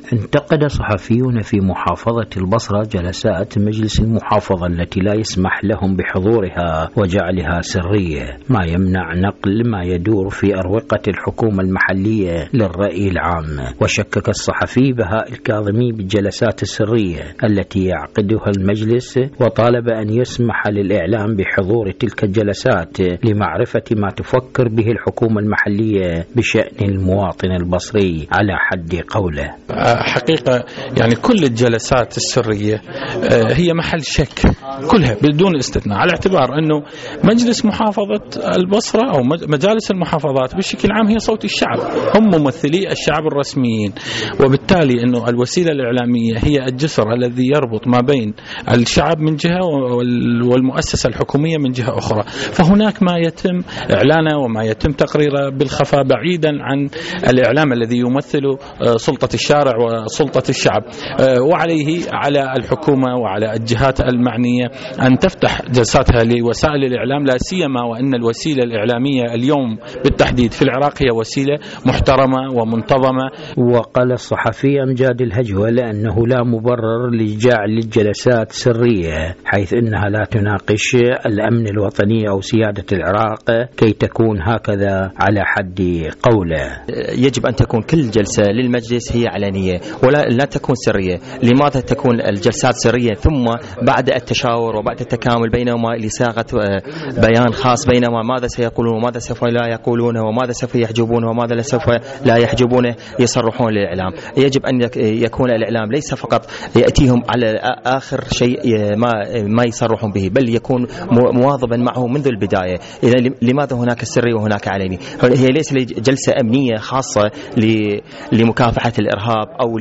انتقد صحفيون في محافظة البصرة جلسات مجلس المحافظة التي لا يسمح لهم بحضورها وجعلها سرية، ما يمنع نقل ما يدور في أروقة الحكومة المحلية للرأي العام. وشكك الصحفي بهاء الكاظمي بالجلسات السرية التي يعقدها المجلس، وطالب أن يسمح للإعلام بحضور تلك الجلسات لمعرفة ما تفكر به الحكومة المحلية بشأن المواطن البصري على حد قوله. حقيقة يعني كل الجلسات السرية هي محل شك كلها بدون استثناء، على اعتبار أنه مجلس محافظة البصرة أو مجالس المحافظات بشكل عام هي صوت الشعب، هم ممثلي الشعب الرسميين، وبالتالي أنه الوسيلة الإعلامية هي الجسر الذي يربط ما بين الشعب من جهة والمؤسسة الحكومية من جهة أخرى. فهناك ما يتم إعلانه وما يتم تقريره بالخفاء بعيدا عن الإعلام الذي يمثل سلطة الشارع وسلطة الشعب، وعليه على الحكومة وعلى الجهات المعنية أن تفتح جلساتها لوسائل الإعلام، لا سيما وأن الوسيلة الإعلامية اليوم بالتحديد في العراق هي وسيلة محترمة ومنتظمة. وقال الصحفي أمجاد الهجوة أنه لا مبرر لجعل الجلسات سرية، حيث أنها لا تناقش الأمن الوطني أو سيادة العراق كي تكون هكذا على حد قوله. يجب أن تكون كل جلسة للمجلس هي علنية ولا تكون سرية. لماذا تكون الجلسات سرية ثم بعد التشاور وبعد التكامل بينهما لصياغة بيان خاص بينهما ماذا سيقولون وماذا سوف لا يقولون وماذا سوف يحجبون وماذا سوف لا يحجبونه يصرحون للإعلام. يجب أن يكون الإعلام ليس فقط يأتيهم على آخر شيء ما يصرحون به، بل يكون مواظبا معه منذ البداية. إذا لماذا هناك سري وهناك علني؟ هي ليس جلسة أمنية خاصة لمكافحة الإرهاب أو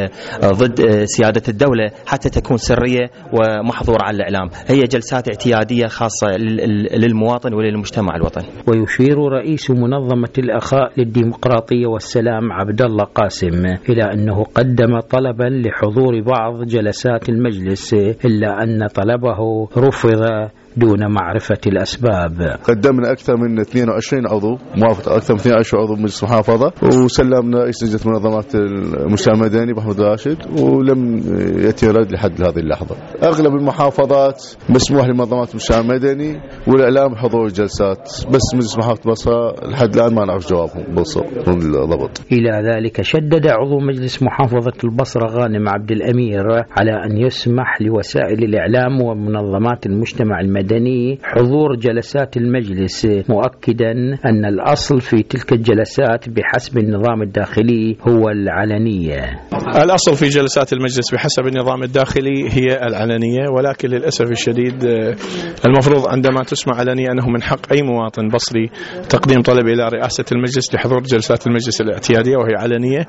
ضد سيادة الدولة حتى تكون سرية ومحظورة على الإعلام، هي جلسات اعتيادية خاصة للمواطن وللمجتمع الوطني. ويشير رئيس منظمة الأخاء للديمقراطية والسلام عبد الله قاسم إلى أنه قدم طلبا لحضور بعض جلسات المجلس، إلا أن طلبه رفض دون معرفة الأسباب. قدمنا أكثر من 22 عضو، موافقة أكثر من 22 عضو مجلس محافظة، وسلمنا رئيس لجنة منظمات المجتمع المدني محمد راشد، ولم يأتي رد لحد هذه اللحظة. أغلب المحافظات مسموح لمنظمات المجتمع المدني والإعلام حضور الجلسات، بس مجلس محافظة البصرة لحد الآن ما نعرف جوابهم بالضبط. إلى ذلك شدد عضو مجلس محافظة البصرة غانم عبد الأمير على أن يسمح لوسائل الإعلام ومنظمات المجتمع المدني حضور جلسات المجلس، مؤكدا أن الأصل في تلك الجلسات بحسب النظام الداخلي هو العلنية. الأصل في جلسات المجلس بحسب النظام الداخلي هي العلنية، ولكن للأسف الشديد المفروض عندما تسمع علنية أنه من حق أي مواطن بصري تقديم طلب إلى رئاسة المجلس لحضور جلسات المجلس الاعتيادية وهي علنية.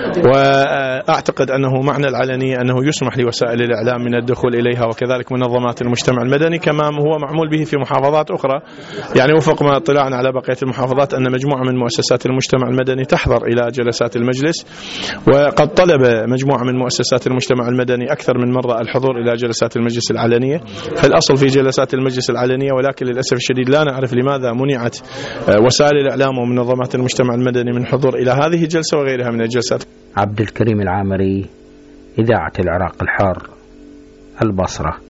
وأعتقد أنه معنى العلنية أنه يسمح لوسائل الإعلام من الدخول إليها وكذلك منظمات المجتمع المدني، كما هو معمول به في محافظات أخرى. يعني وفق ما اطلعنا على بقية المحافظات أن مجموعة من مؤسسات المجتمع المدني تحضر إلى جلسات المجلس، وقد طلب مجموعة من مؤسسات المجتمع المدني أكثر من مرة الحضور إلى جلسات المجلس العلنية. فالأصل في جلسات المجلس العلنية، ولكن للأسف الشديد لا نعرف لماذا منعت وسائل الإعلام ومنظمات المجتمع المدني من الحضور إلى هذه الجلسة وغيرها من الجلسات. عبد الكريم العامري، إذاعة العراق الحار، البصرة.